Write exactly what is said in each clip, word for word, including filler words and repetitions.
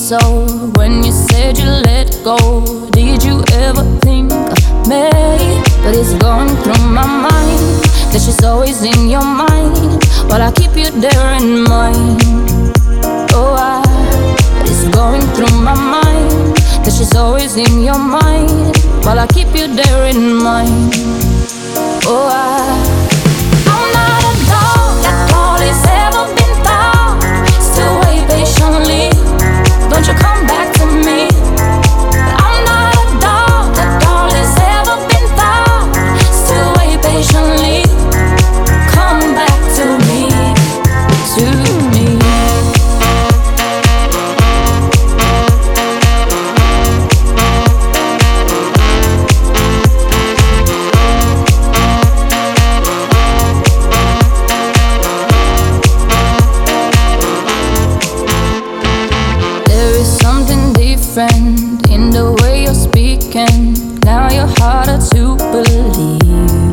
so when you said you let go. Did you ever think of me? But it's going through my mind that she's always in your mind, while I keep you there in mind. Oh, I, but it's going through my mind that she's always in your mind, while I keep you there in mind. Oh, I don't you come back to me. I'm not a dog that all has ever been thought. Still wait patiently. Come back to me, to me. In the way you're speaking, now you're harder to believe.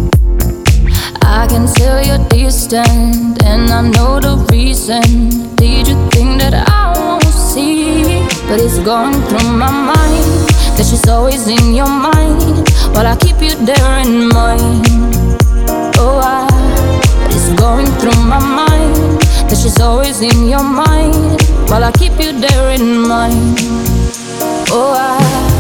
I can tell you're distant, and I know the reason. Did you think that I won't see? But it's going through my mind that she's always in your mind, while I keep you there in mind. Oh, I, but it's going through my mind that she's always in your mind, while I keep you there in mind. Oh, I